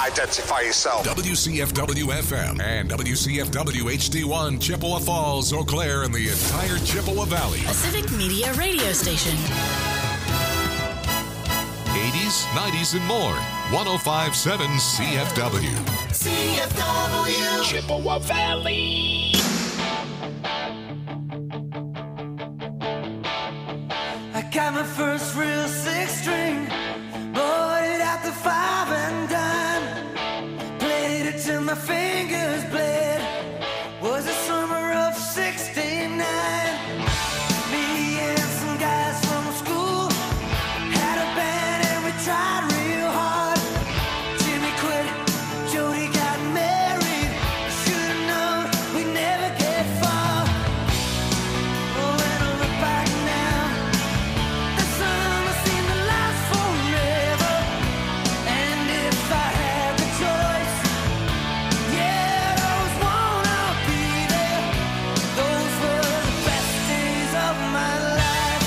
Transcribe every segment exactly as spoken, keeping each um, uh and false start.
identify yourself. W C F W F M and W C F W H D one, Chippewa Falls, Eau Claire, and the entire Chippewa Valley. A Civic Media radio station. eighties, nineties, and more. one oh five point seven C F W. C F W. Chippewa Valley. I got my first real six string, bought it at the five and dime, played it till my fingers bled. Was the summer of sixty-nine. Me and some guys from school had a band and we tried real hard. Jimmy quit, Jody got married. Should've known we'd never get far. Oh, when I look back now, the summer seemed to last forever. And if I had the choice, yeah, I'd always wanna be there. Those were the best days of my life.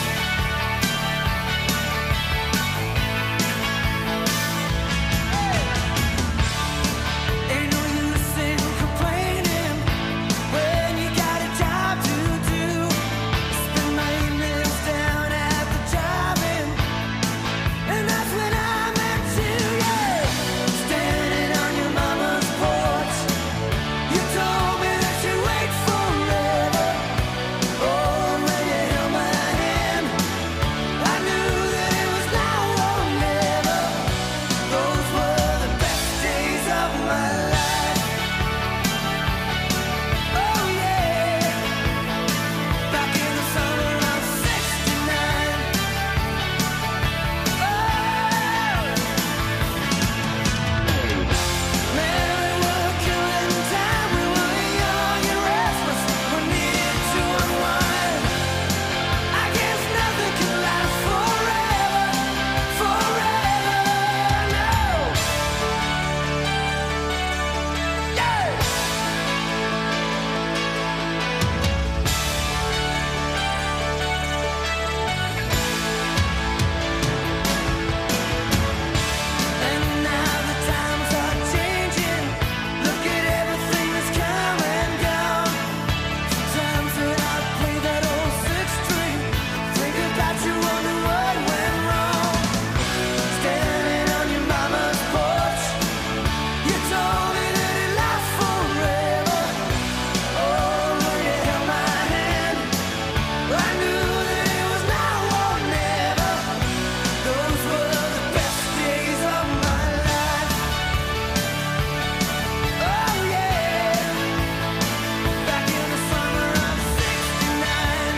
Ain't no use in complaining when you got a job to do. Spend my evenings down at the drive-in, and that's when I met you, yeah. Standing on your mama's porch, you told me that you'd wait forever. Oh, and when you held my hand, I knew that it was now or never. Those were the best days of my life. Oh yeah, back in the summer of sixty-nine. Oh, man, we were killing time. We were young and restless. We needed to unwind. I guess nothing can last forever, forever, no. Yeah. And now the times are changing. Look at everything that's come and gone. Sometimes when I play that old six string, think about you, wonder what went wrong. Standing on your mama's porch, you told me that it lasts forever. Oh, when you held my hand, I knew that it was now or never. Those were the best days of my life. Oh yeah, back in the summer of sixty-nine.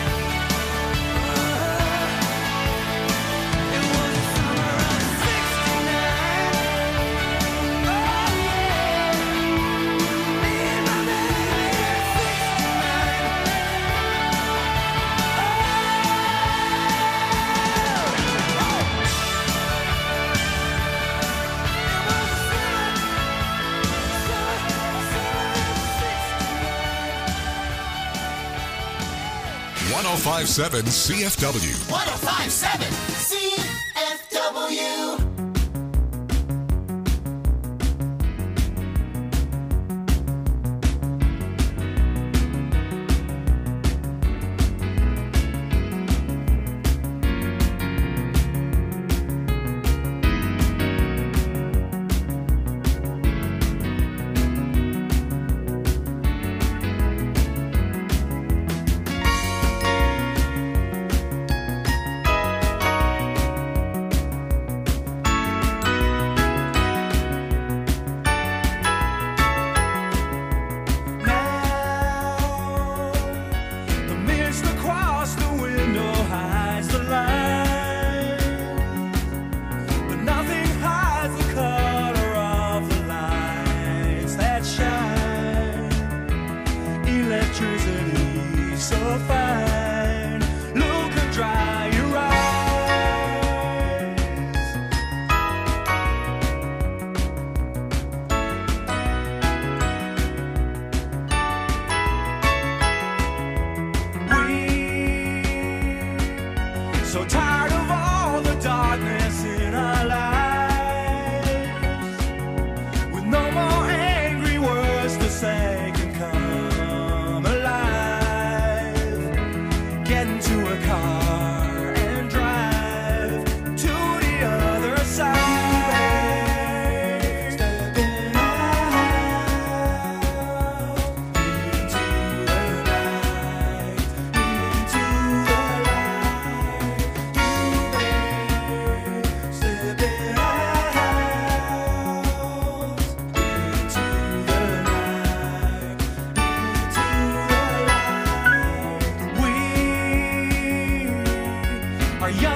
It was the summer of sixty-nine. Oh yeah, me and my baby at one oh five point seven C F W. one oh five point seven C F W.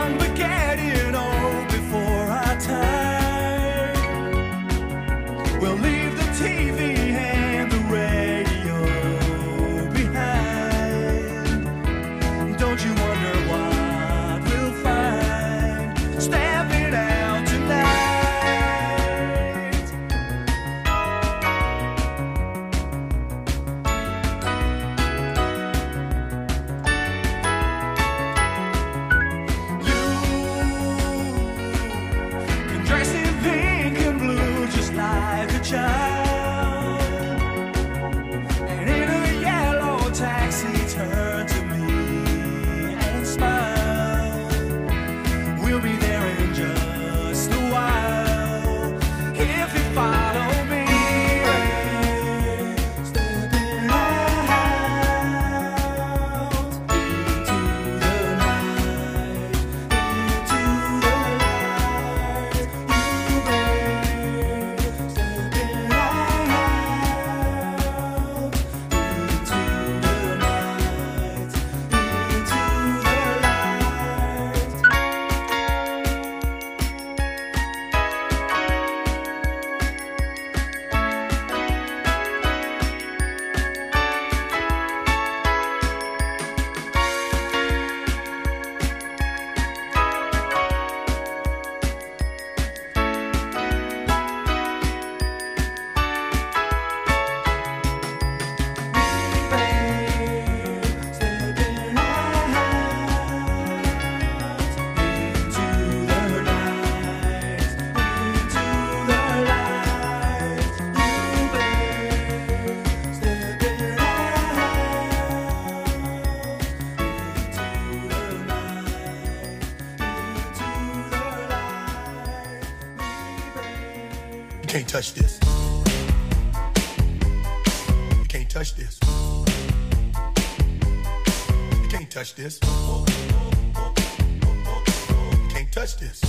young but getting old before our time. We'll leave the T V and the radio behind. Don't you wonder what we'll find stepping out tonight? You can dress in pink and blue just like a child, and in a yellow taxi turn to me and smile. We'll be there in just a while if you follow me. Stepping out into the night, into the light. You babe, stepping out into the night, into the light. You can't touch this. You can't touch this. You can't touch this. You can't touch this.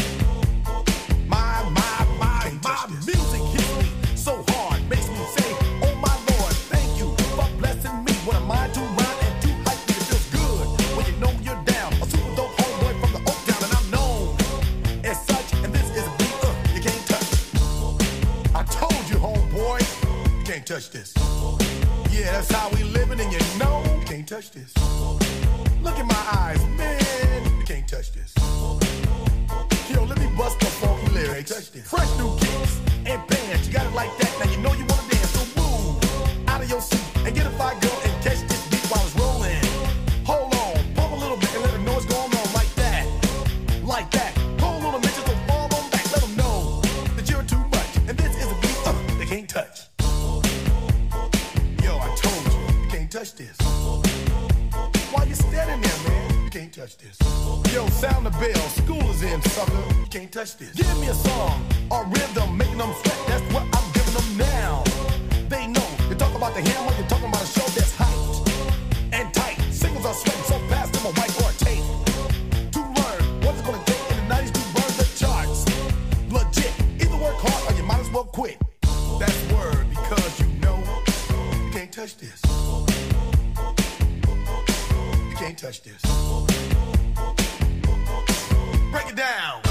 My, my, my, my music hits me so hard, makes me say, oh my Lord, thank you for blessing me. When I'm mind too rhyme and too hype, it feels good when you know you're down. A super dope homeboy from the Oak Town, and I'm known as such. And this is a beat uh, you can't touch. I told you, homeboy, you can't touch this. Yeah, that's how we living, and you know you can't touch this. Look in my eyes, man, you can't touch this. Yo, let me bust the funky lyrics. Fresh new kicks and bands, you got it like that. Now you know you wanna dance, so move out of your seat and get a fire girl and catch this beat while it's rolling. Hold on, pump a little bit and let them know what's going on like that, like that. Hold on a minute, just fall on back, let them know that you're too much. And this is a beat uh, they can't touch. Yo, I told you, you can't touch this. Why you standing there, man? You can't touch this. Yo, sound the bell, school is in, sucker. You can't touch this. Give me a song or rhythm, making them sweat. That's what I'm giving them now. They know. You talk about the hammer, you're talking about a show that's hyped and tight. Singles are sweating so fast, them a white or a tape. To learn what it's gonna take in the nineties to burn the charts. Legit. Either work hard or you might as well quit. That's word because you know you can't touch this. You can't touch this. Break it down.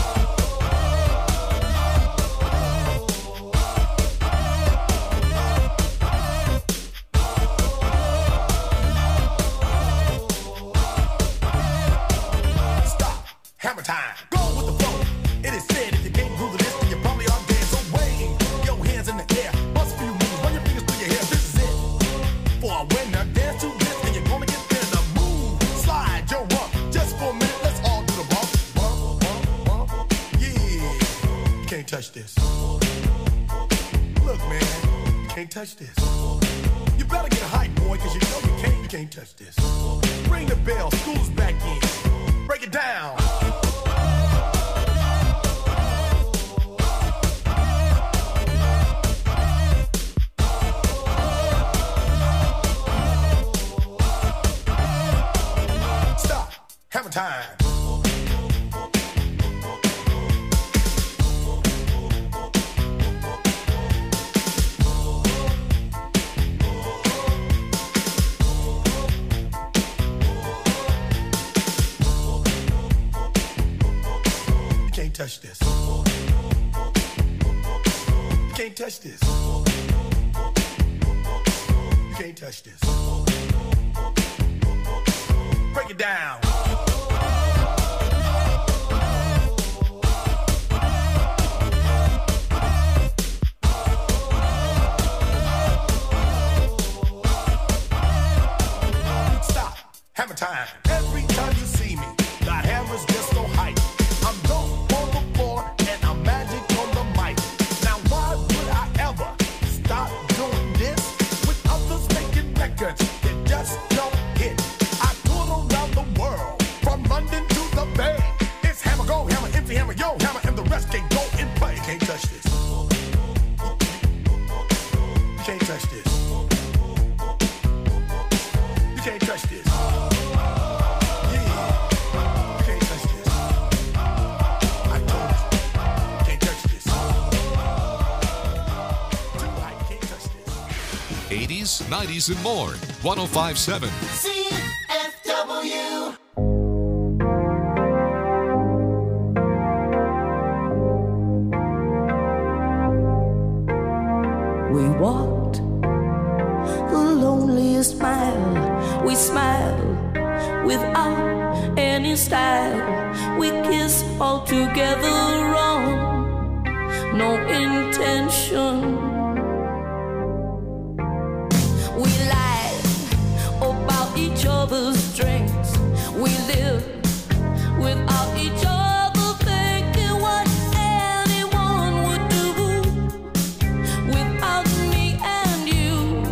Stop. Hammer time. Go with the flow. It is said if you can't groove to this, then you probably are dead. So wave your hands in the air. Bust a few moves. Run your fingers through your hair. This is it. For a winner, dance to this, and you're gonna get there. The move, slide your rump. Just for a minute, let's all do the bump. Bump, bump, bump. Yeah. You can't touch this. Look, man, you can't touch this. You better get hype, boy, cause you know you can't, you can't touch this. Ring the bell, school's back in. Break it down. Stop. Hammer time. touch this. You can't touch this. You can't touch this. Break it down. Stop. Hammer time. Every time you see me, got hammers just so hype. I'm dope on the floor and I'm magic on the mic. Now why would I ever stop doing this with others making records that just don't hit? I tour around the world from London to the Bay. It's hammer go, hammer empty, hammer yo, hammer, and the rest can go and play. You can't touch this. You can't touch this. You can't touch this. eighties, nineties, and more. one oh five point seven C F W. We walked the loneliest mile. We smiled without any style. We kissed all together wrong. No intention. We lied about each other's strengths. We lived without each other, thinking what anyone would do without me and you.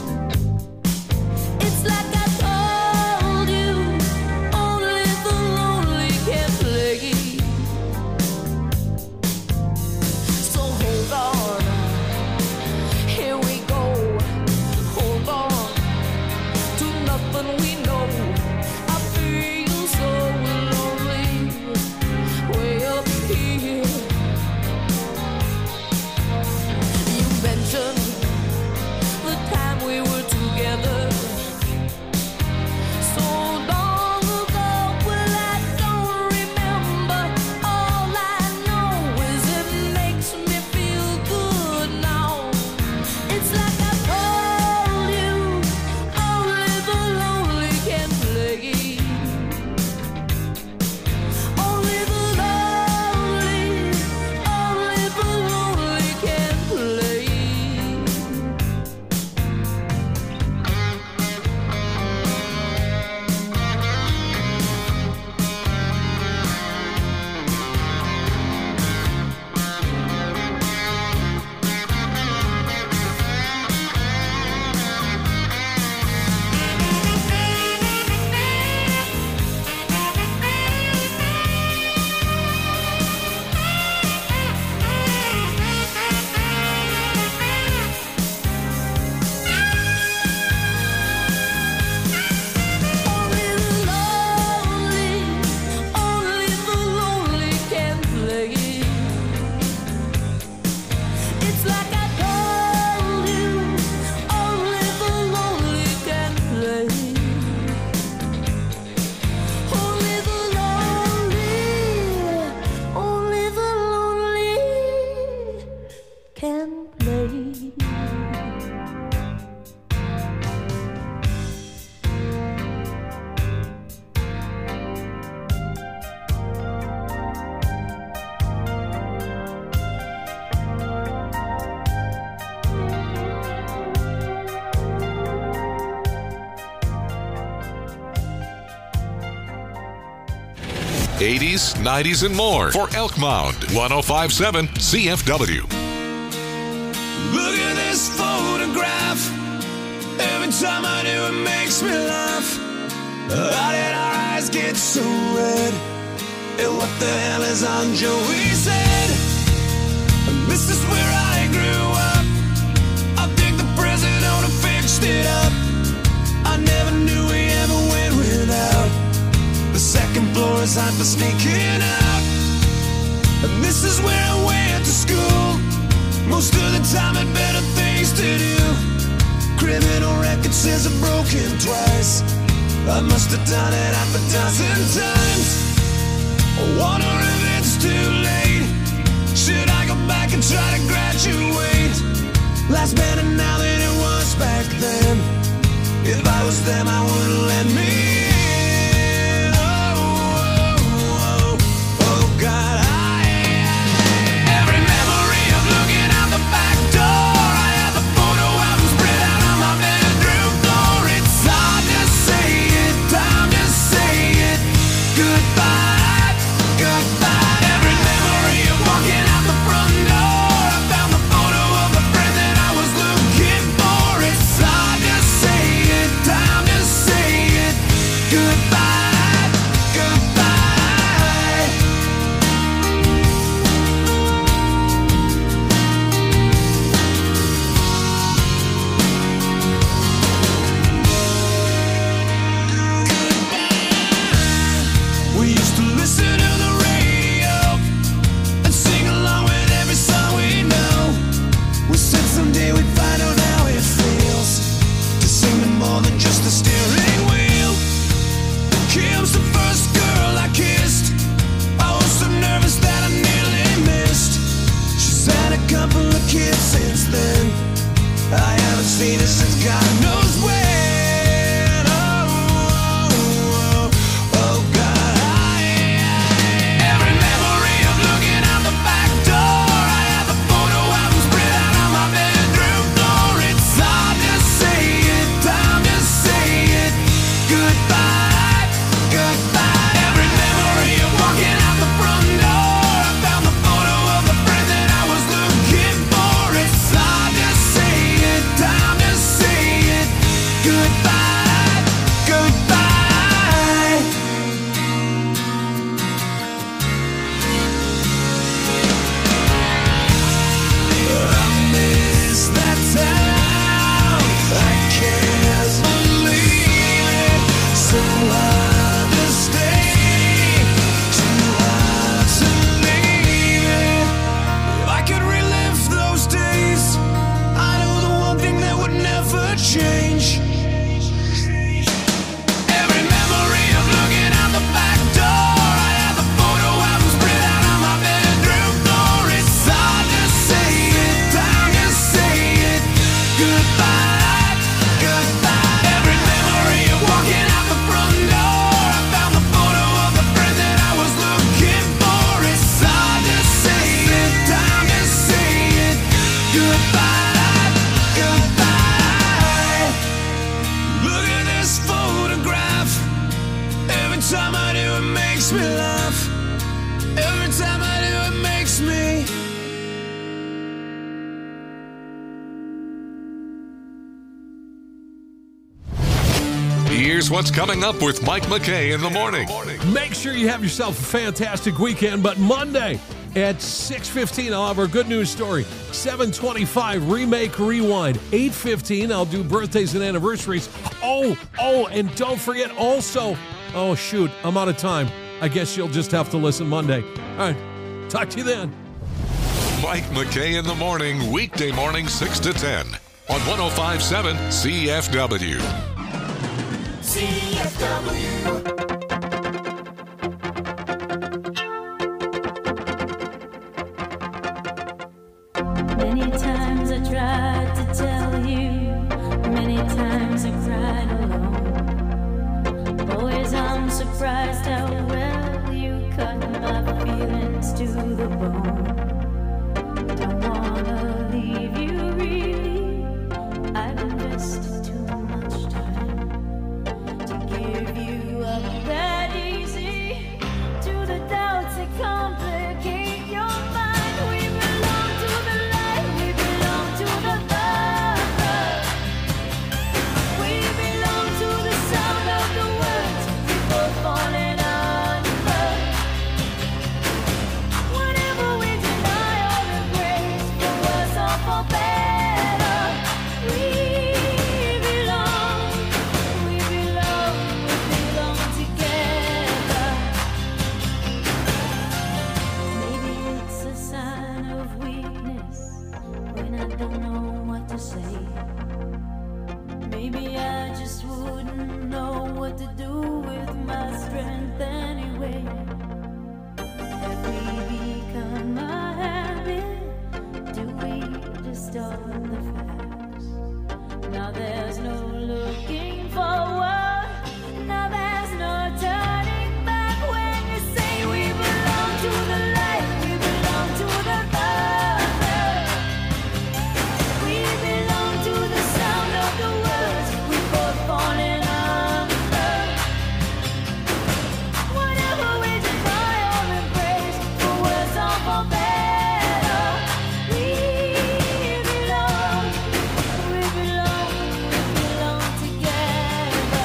It's like I told you, only the lonely can play. So hold on, here we go. Hold on to nothing we know. I feel so lonely way up here. You mentioned the time we were together so long ago. Well, I don't remember. All I know is it makes me feel good now. It's like I told you, only the lonely can play. Only the lonely, only the lonely can play. Only the lonely, only the lonely can play. It's like I told you, only the lonely can play. Only the lonely, only the lonely can play. eighties, nineties, and more for Elk Mound. one oh five point seven C F W. Look at this photograph. Every time I do, it makes me laugh. How did our eyes get so red? And what the hell is on Joey's head? This is where I grew up. I think the president fixed it up. I never knew we ever went without. The second floor is hot for sneaking out. And this is where I went to school. Most of the time had better things to do. Criminal record says I've broken twice. I must have done it half a dozen times. I wonder if it's too late. Here's what's coming up with Mike McKay in the morning. Make sure you have yourself a fantastic weekend, but Monday at six fifteen, I'll have our good news story. seven twenty-five, Remake Rewind. eight fifteen, I'll do birthdays and anniversaries. Oh, oh, and don't forget also, oh, shoot, I'm out of time. I guess you'll just have to listen Monday. All right, talk to you then. Mike McKay in the morning, weekday morning, six to ten on one oh five point seven C F W. C F W. Many times I tried to tell you, many times I cried alone. Always I'm surprised how well you cut my feelings to the bone. Don't wanna leave you really, I've invested too much time to give you up that easy to the doubts that complicate your mind. We belong to the light, we belong to the dark. We belong to the sound of the words we both falling under. Whatever we deny or embrace, for worse or for better, we belong, we belong, we belong together. Maybe it's a sign of weakness when I don't know what to say. Maybe I just wouldn't know what to do with my strength anyway. Have we become a habit? Do we just own the facts? Now there's no looking forward. Now there's no turning back when you say we belong to the light, we belong to the dark. We belong to the sound of the words we both falling under. Whatever we deny or embrace, for worse or for better, we belong, we belong, we belong together.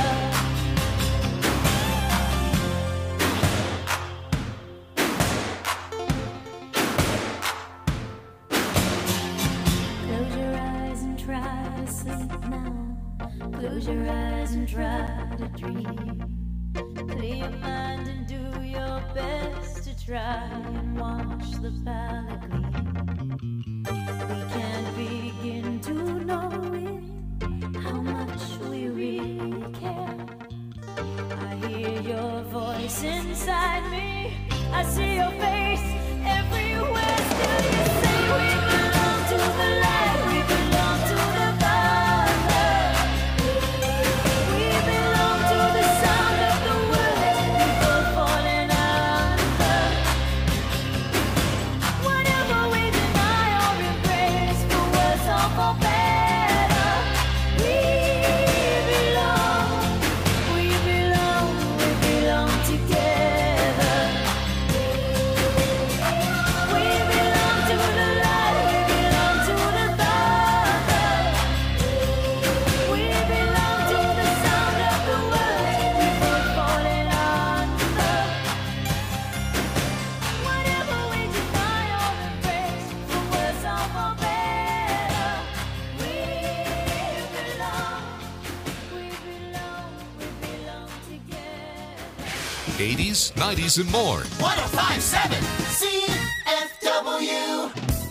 Close your eyes and try to sleep now. Close your eyes and try to dream. Clear your mind and do your best to try and watch the palette gleam. We can't begin to know it, how much we really care. I hear your voice inside me, I see your face everywhere. Still you say we belong to the light, we belong to the dark. We belong to the sound of the words we both falling under. Whatever we deny or embrace, for worse or for better, we belong, we belong, we belong together. We belong to the light, we belong to the dark. We belong to the sound of the words we both falling under. Whatever we deny or embrace, for worse or for better, we belong, we belong, we belong together. eighties, nineties, and more. one oh five point seven C F W.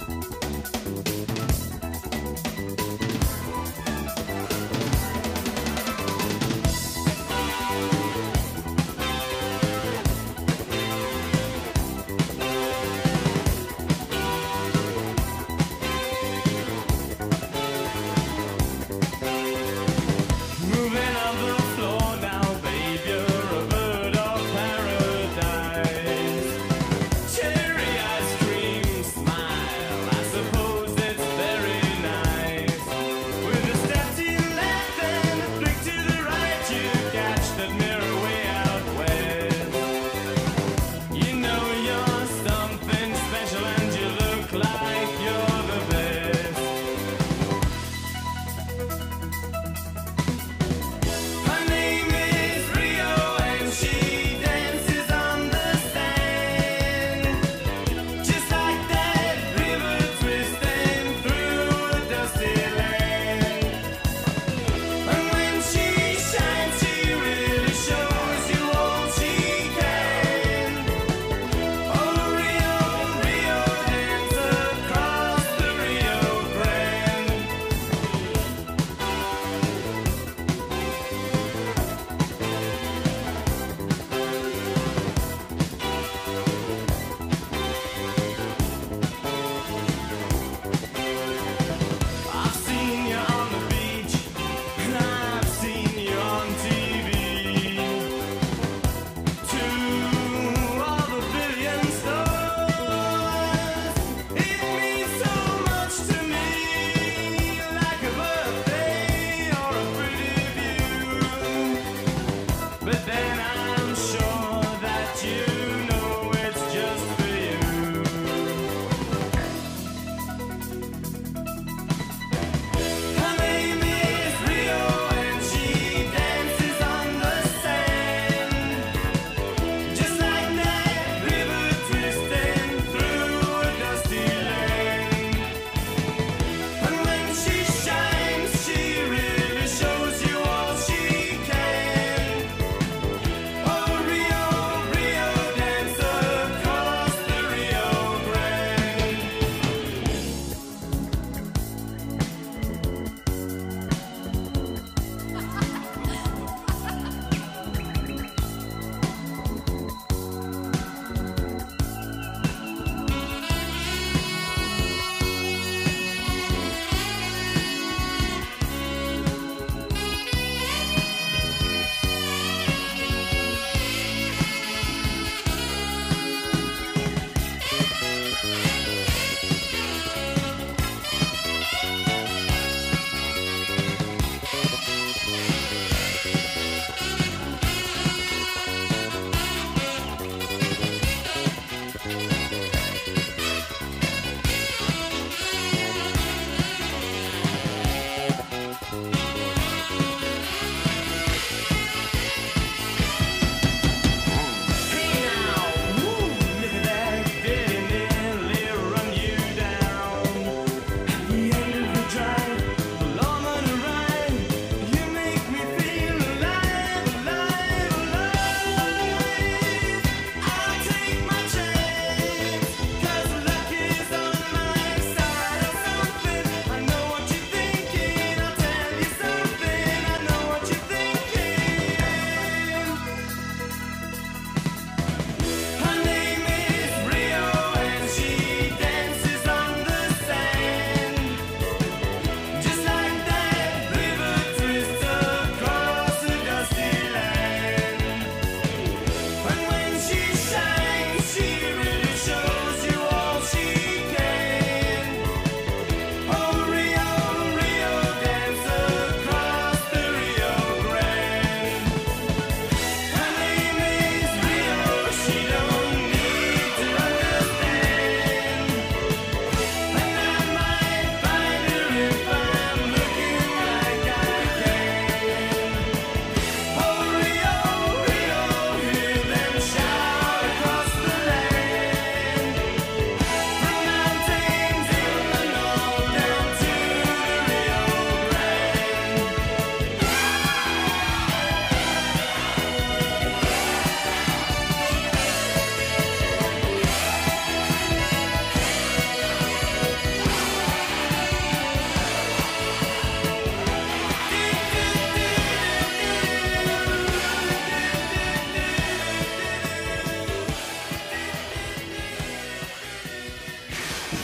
Moving on the floor now, babe, you're a bird of paradise.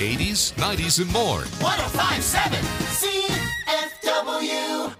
eighties, nineties, and more. one oh five point seven C F W.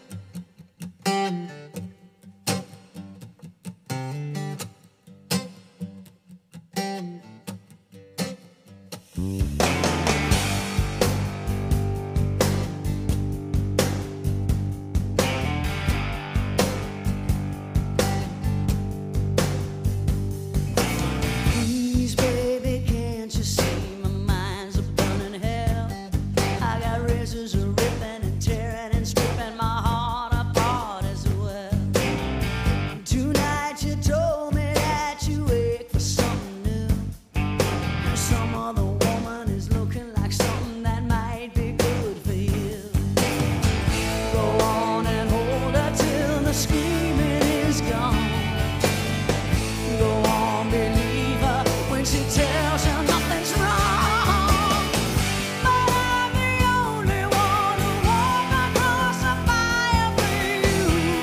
Please, baby, can't you see my mind's a burning hell? I got razors a ripping and tearing and stripping my heart apart as well. Tonight you told me that you ache for something new. Some other woman is looking like something that might be good for you. Go on and hold her till the screaming is gone. Go on, believe her when she tells you nothing's wrong. But I'm the only one who walked across the fire for you.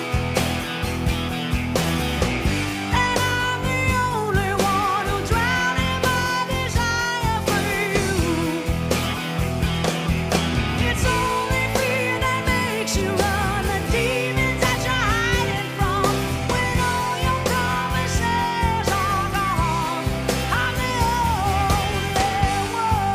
And I'm the only one who drowned in my desire for you. It's only fear that makes you run, the demons that you're hiding from. When all your promises are gone, I'm the only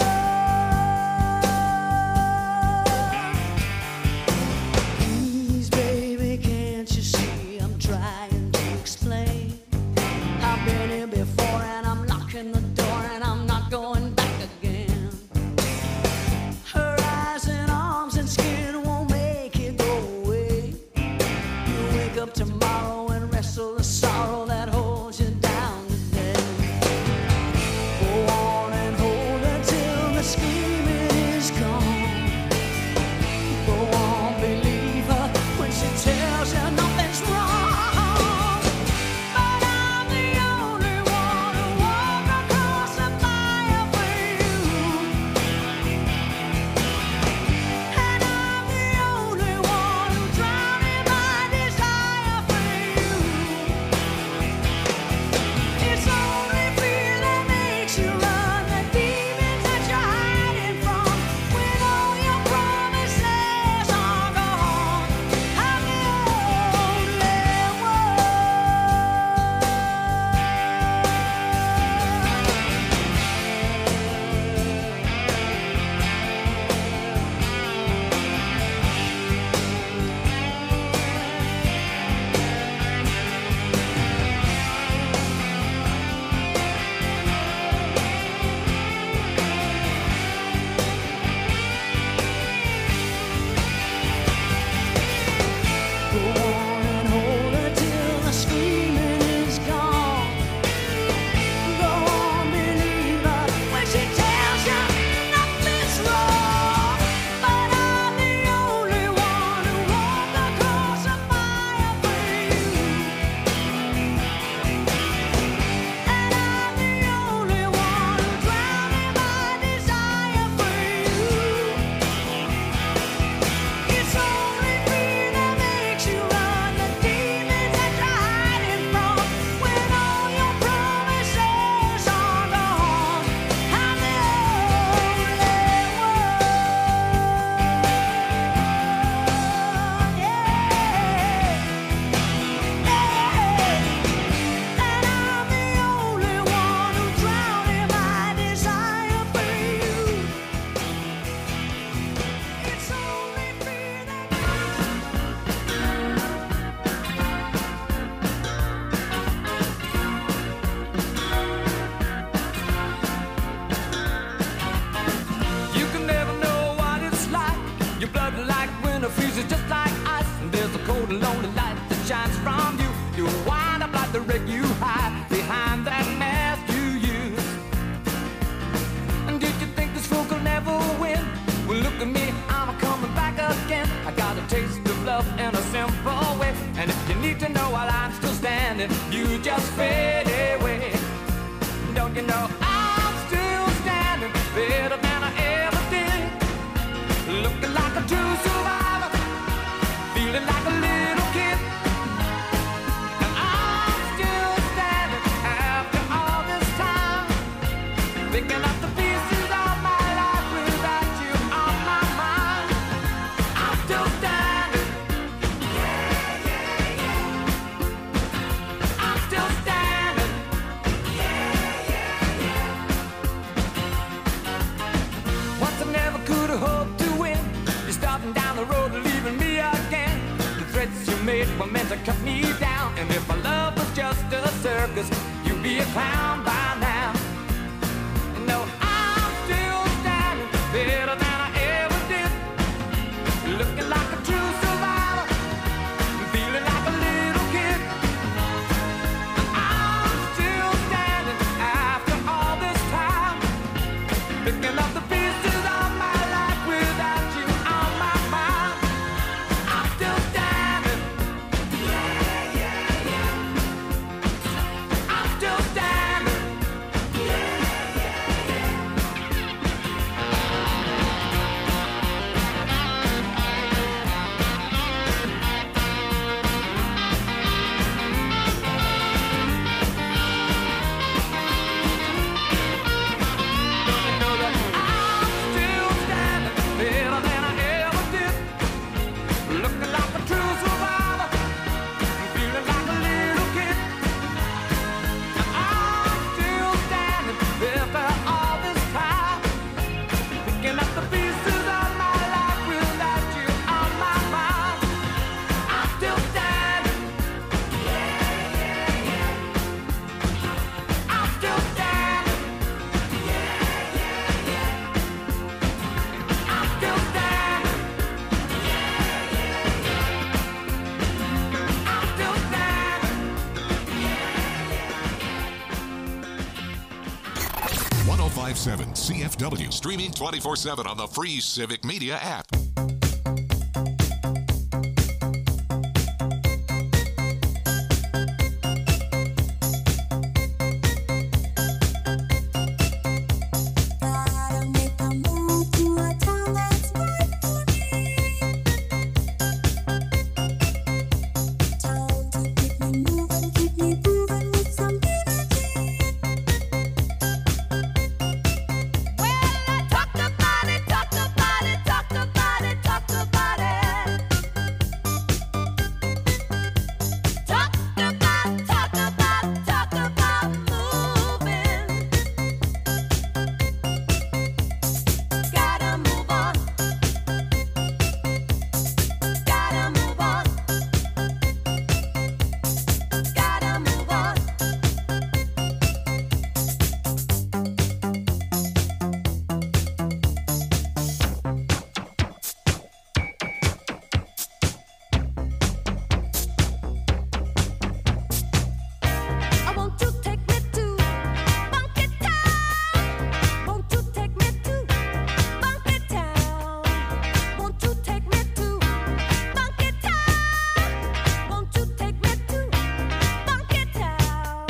one. Please, baby, can't you see I'm trying to explain? I've been here before and I'm locking the door and I'm not going back again. Her eyes and arms and skin won't make it go away. You wake up tomorrow and wrestle the sorrow that holds you down today. Go on and hold her till the screaming is gone. Go on, believe her when she tells you nothing's wrong. But I'm the only one who walked across the fire for you. And I'm the only one who drowned in my desire for you. It's only fear that makes you run, the demons that you're hiding from. When all your promises are gone, I'm the only Go on and hold her till the screaming is gone. Go on, believe her when she tells you nothing's wrong. But I'm the only one who walked across the fire for you. And I'm the only one who drowned in my desire for you. It's only fear that makes you run, the demons that you're hiding from. When all your promises are gone, I'm the only one. And I'm the only one who drowned in my desire for you. It's only fear You can never know what it's like. Your blood like winter freezes just like ice. And there's a cold and lonely light that shines from you. You wind up like the wreck you hide behind that mask you use. And did you think this fool could never win? Well, look at me, I'm coming back again. I got a taste of love in a simple way. And if you need to know while I'm still standing, you just fade away. Don't you know I'm still standing better than I ever did? Looking like a true survivor, feeling like a little kid. And I'm still standing after all this time, picking up the pieces of my life. town by now. You know I'm still standing better than I ever did. Looking like a true survivor, feeling like a little kid. I'm still standing after all this time, picking up the pieces of my life without you on my mind. I'm still standing. Yeah, yeah, yeah. I'm still standing. Yeah, yeah, yeah. Don't you know that I'm still standing better than I ever did? Looking like a true survivor, feeling like a little kid. I'm still standing after all this time, picking up the pieces of my life without you on my mind. I'm still standing. Yeah, yeah, yeah. I'm still standing. Yeah, yeah, yeah. I'm still standing. Yeah, yeah, yeah. I'm still standing. one oh five point seven C F W, streaming twenty-four seven on the free Civic Media app. Gotta make a move to a town that's right for me. Town to keep me moving, keep me grooving with some energy. Well, I talked about it, talked about it, talked about it, talked about it. Talk about, talk about, talk about moving. Gotta move on. Gotta move on. Gotta move on. I want you to take me to Funky Town. Won't you take me to Funky Town? Won't you take me to Funky Town? Won't you take me to Funky Town?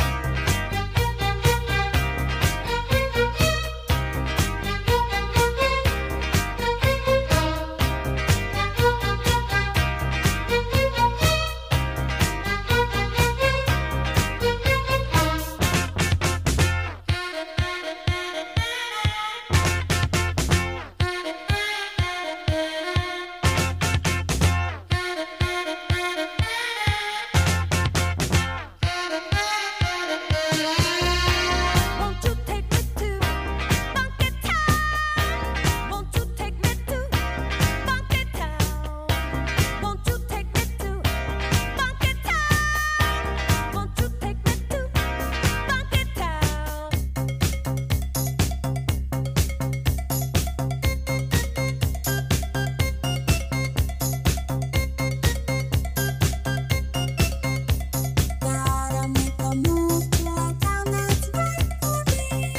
Won't you take me to Funky Town? Won't you take me to Funky Town? Won't you take me to Funky Town? Won't you take me to Funky Town? Gotta make a move to a town that's right for me.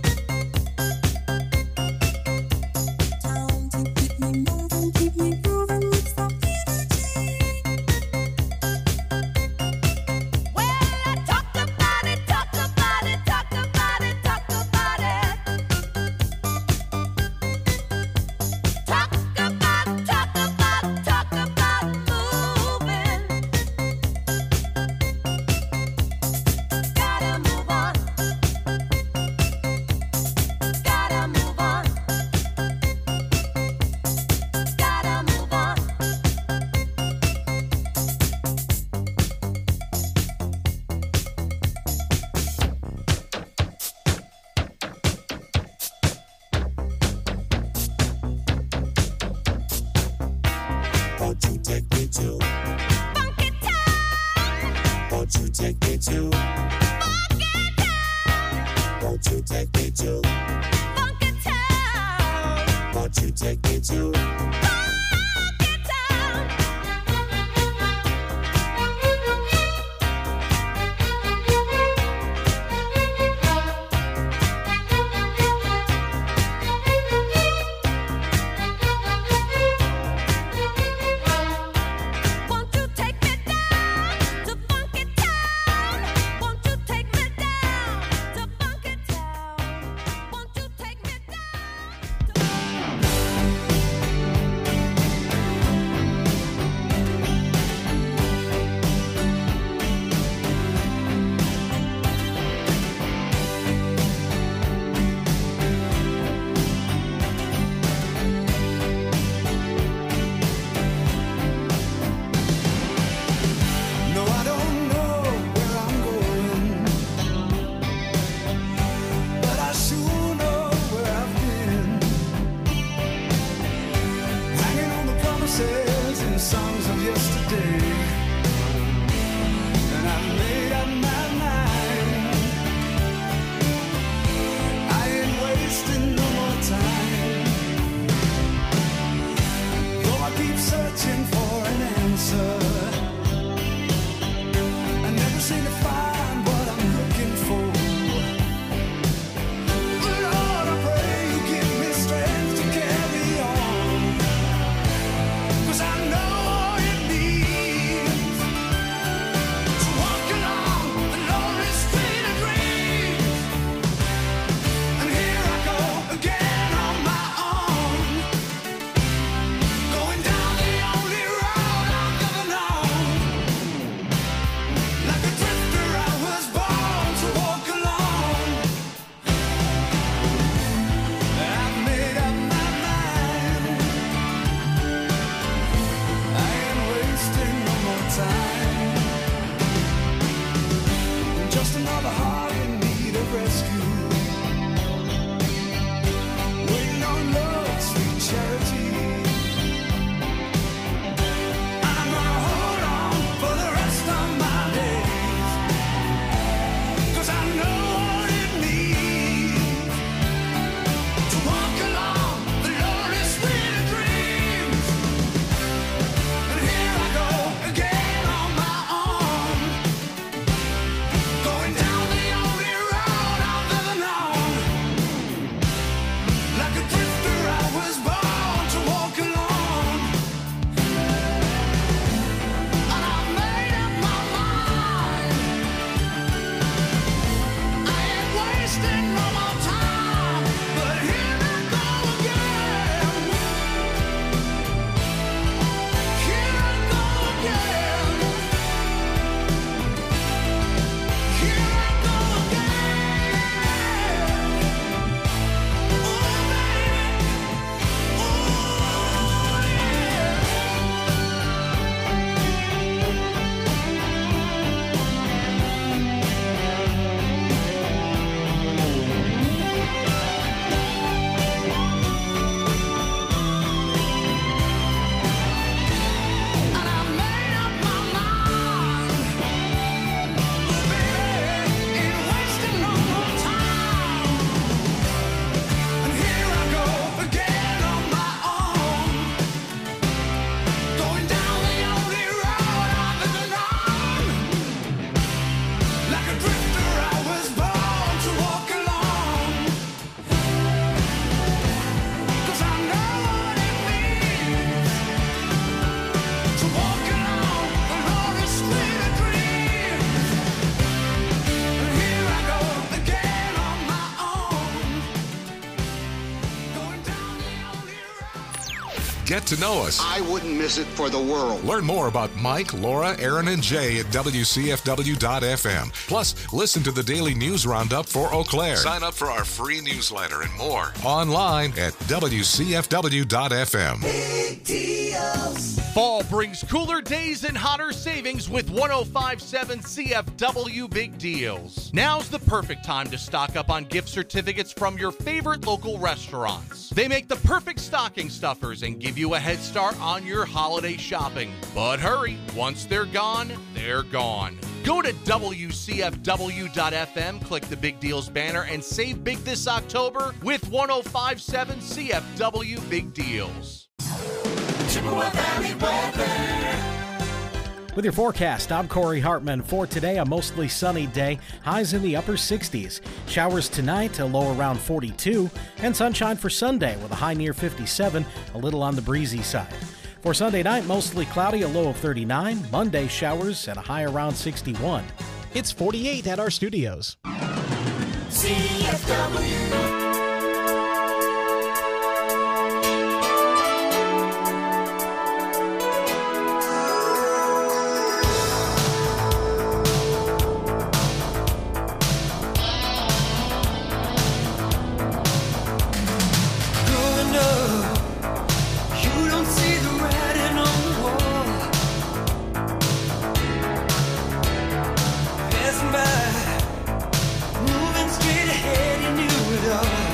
Town to keep me moving, keep me grooving with some energy. Well, I talked about it, talked about it, talked about it, talked about it. Talk about, talk about, talk about moving. Gotta move on. Gotta move on. Gotta move on. Won't you take me to? Funky Town. Won't you take me to? Funky Town. Funky town. Won't you take me to? Funky town. Won't you take me down to Funky Town? Won't you take me down to Funky Town? Won't you take me down to No, I don't know where I'm going, but I sure know where I've been. Hanging on the promises and songs of yesterday, and I've made up my mind. I ain't wasting no more time. Though I keep searching for an answer, I never seem to find what I'm looking for. Lord, I pray you give me strength to carry on, 'cause I know what it means to walk along the lonely street of dreams. And here I go again on my own, going down the only road I've ever known. Like a drifter, I was born to walk alone. I've made up my mind. I ain't wasting no more time. Just another heart in need of rescue, waiting on love's sweet charity. I'm gonna hold on for the rest of my days, 'cause I know what it means to walk along the lonely street of dreams. And here I go again on my own, going down the only road I've ever known. Like a drifter, I was born to walk alone. And I've made up my mind. I ain't wasting no more time. But here I go again. Here I go again. Here I go again. Oh, baby. And I made up my mind. Oh, baby, ain't wasting no more time. And here I go again on my own, going down the only road I've ever known. Like a drifter, I was born to walk alone. 'Cause I know what it means to walk along the lonely street of dreams. And here I go again on my own, going down the only road. Get to know us. I wouldn't miss it for the world. Learn more about Mike, Laura, Aaron, and Jay at W C F W dot F M. Plus, listen to the daily news roundup for Eau Claire. Sign up for our free newsletter and more online at W C F W dot F M. Fall brings cooler days and hotter savings with one oh five point seven C F W Big Deals. Now's the perfect time to stock up on gift certificates from your favorite local restaurants. They make the perfect stocking stuffers and give you a head start on your holiday shopping. But hurry, once they're gone, they're gone. Go to W C F W dot F M, click the Big Deals banner, and save big this October with one oh five point seven C F W Big Deals. Chippewa Valley weather. With your forecast, I'm Corey Hartman. For today, a mostly sunny day, highs in the upper sixties. Showers tonight, a low around forty-two, and sunshine for Sunday with a high near fifty-seven, a little on the breezy side. For Sunday night, mostly cloudy, a low of thirty-nine. Monday, showers at a high around sixty-one. It's forty-eight at our studios. C F W. Moving straight ahead, you knew it all.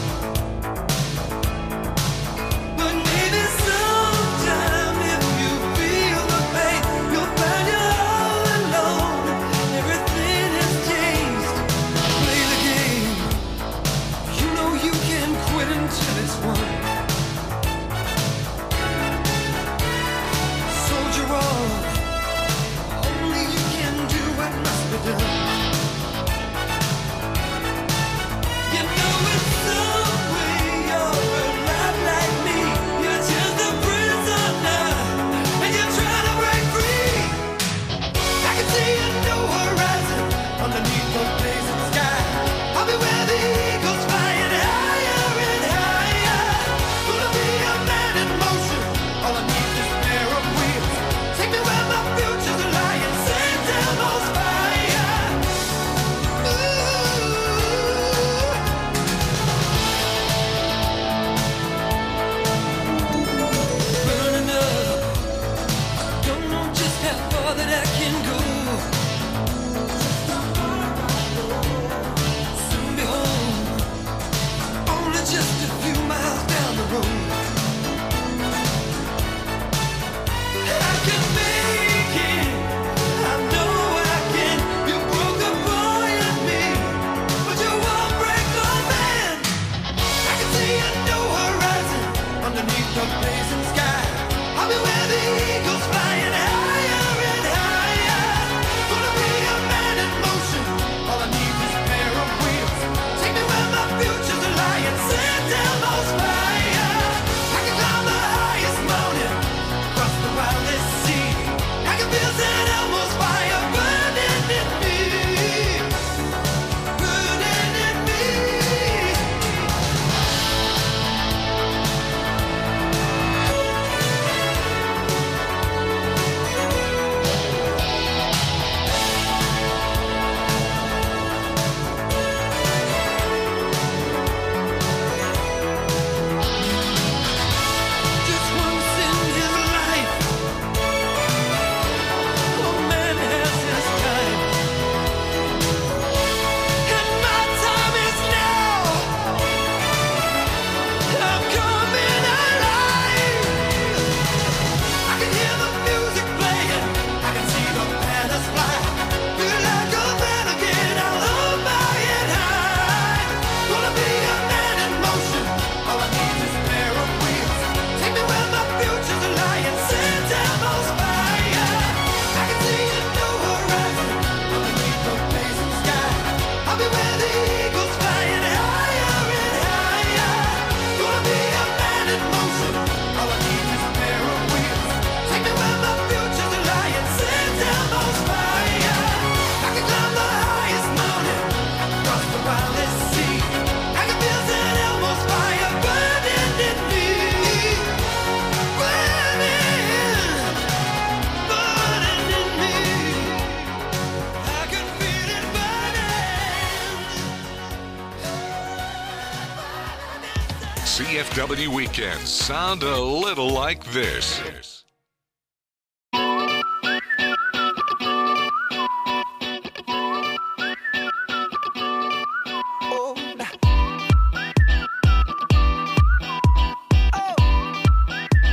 C F W weekends sound a little like this.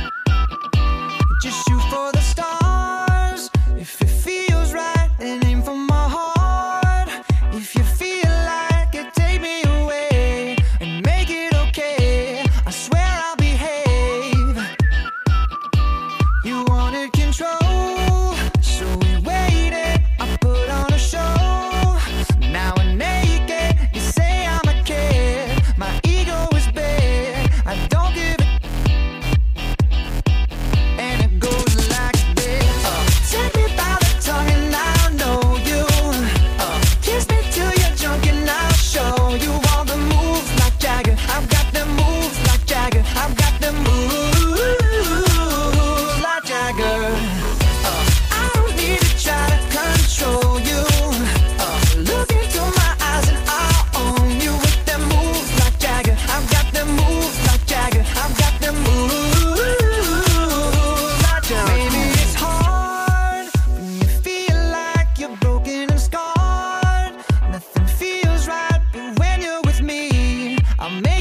Just shoot for the stars if it feels right, and aim for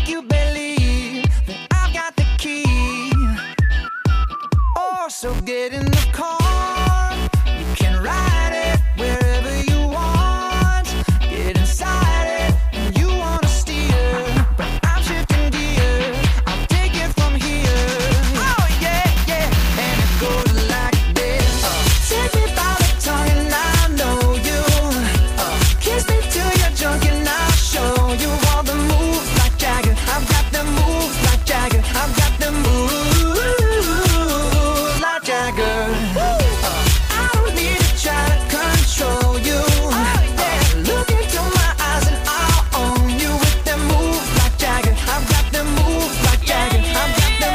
you believe that I've got the key. Oh, so get in the car. You can ride it wherever you want. Get inside it when you wanna steer. But I'm shifting gears. I'll take it from here. Oh yeah, yeah. And it goes like this. Uh, take me by the tongue and I know you. Uh, kiss me till you're drunk and I'll show you all the moves like Jagger. I've got the moves like Jagger. I've got the moves like Jagger. I don't need to try to control you. Uh, look into my eyes and I'll own you with them moves like Jagger. I've got them moves like Jagger. I've got them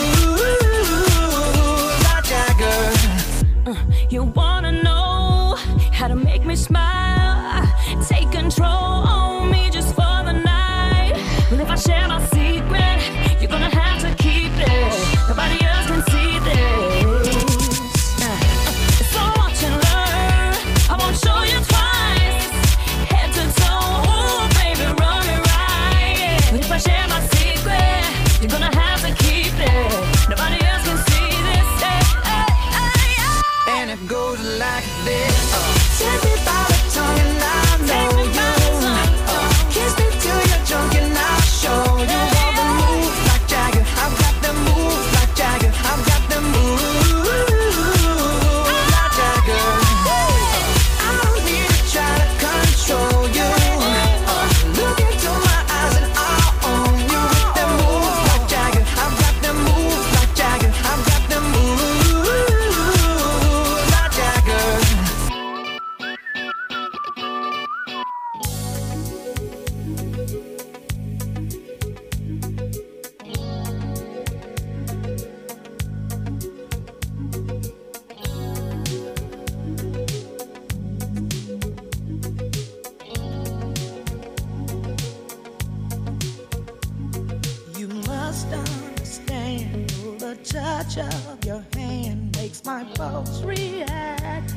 moves like Jagger. You wanna know how to make me smile? Take control on me just for the night. Well, if I share my secret, you're gonna have to keep it. Nobody else can see this. So watch and learn. I won't show you twice. Head to toe, ooh, baby, run it right. But if I share my secret, you're gonna have to keep it. Nobody else can see this. Hey, hey, hey, hey. And it goes like this. Uh, take me by the tongue and I know you. Uh, kiss me till you're drunk and I'll show you all the moves like Jagger. I've got them moves like Jagger. I've got them moves like Jagger. Uh, I don't need to try to control you. Uh, look into my eyes and I'll own you with them moves like Jagger. I've got them moves like Jagger. I've got them moves like Jagger. You must understand the touch of your hand makes my pulse react.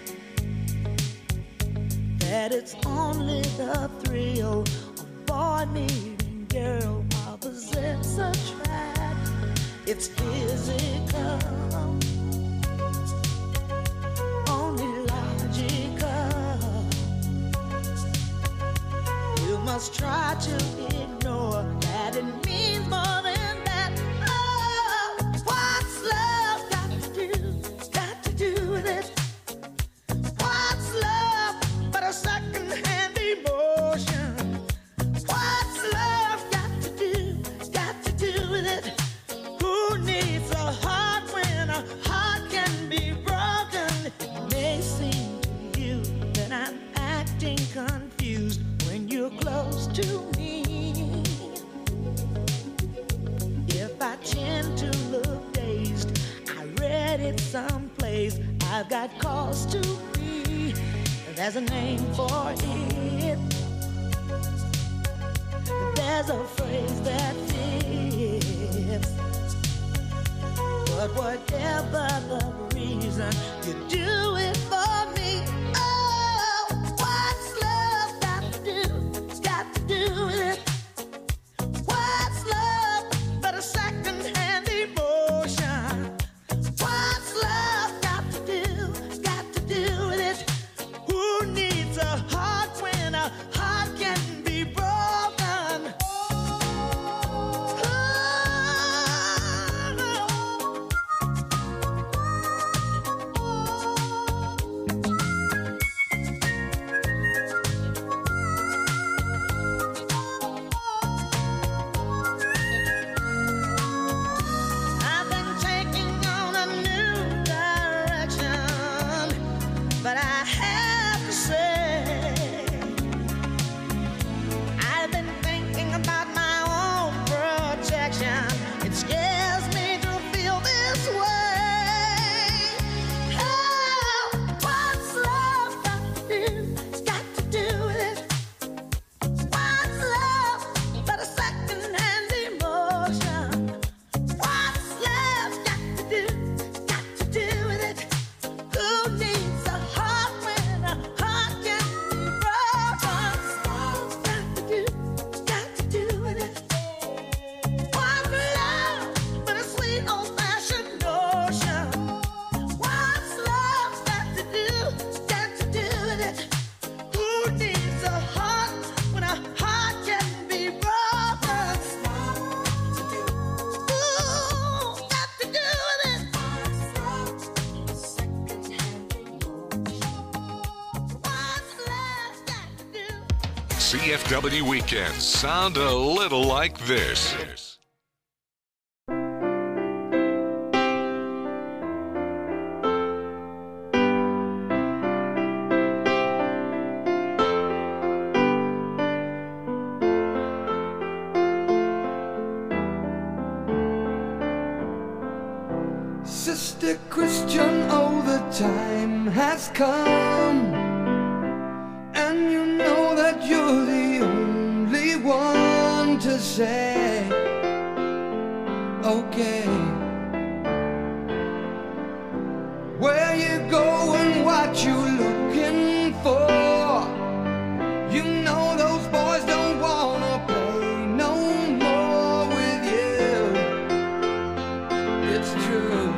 That it's only the thrill of boy meeting girl opposites attract. It's physical, only logical. You must try to ignore that it means more than that. Oh, what's love got to do? Got to do with it. What's love but a second-hand emotion? What's love got to do? Got to do with it. Who needs a heart when a heart can be broken? It may seem to you that I'm acting confused when you're close to me. If I tend to look dazed, I read it someplace. I've got cause to be. There's a name for it. There's a phrase that fits. But whatever the reason, you do it for me. Oh, what's love got to do? Got to do with it. What's love but a second-hand emotion? What's love got to do? Got to do with it. Who needs a heart when a heart can be broken? Oh, C F W weekends sound a little like this. Sister Christian, oh, the time has come, and you know that you're the only one to say, okay, where you going, what you looking for. You know those boys don't wanna play no more with you. It's true.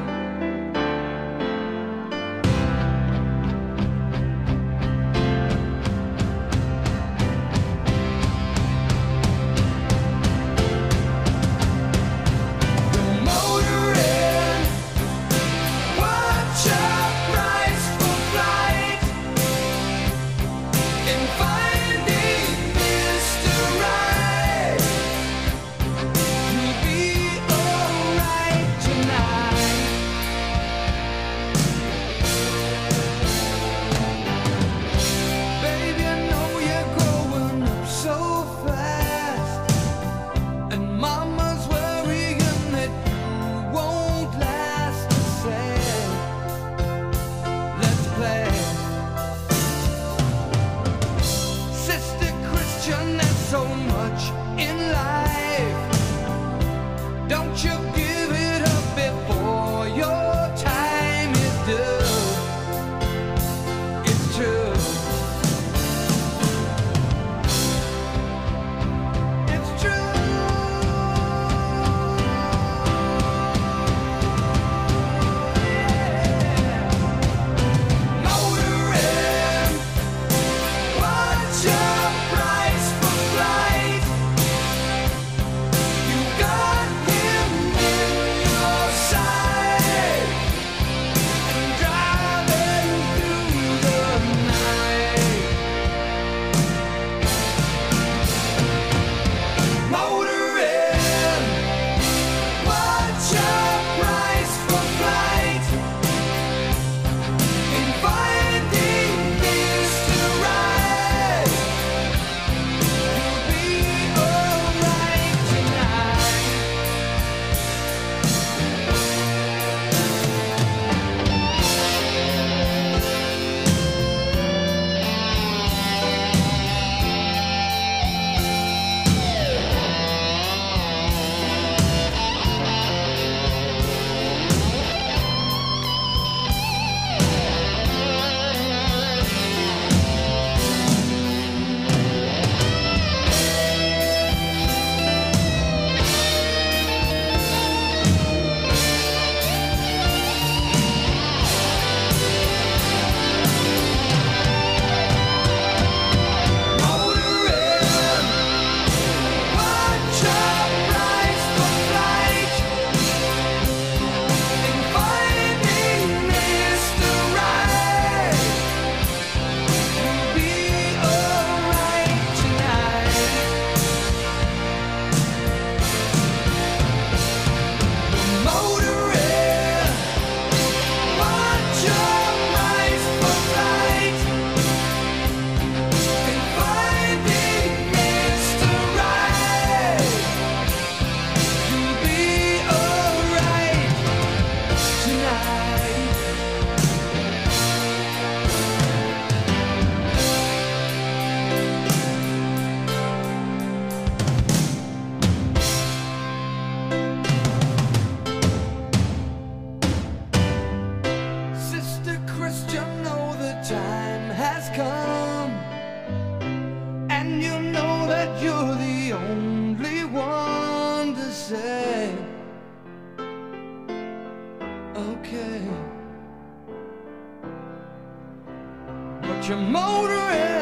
But your motor is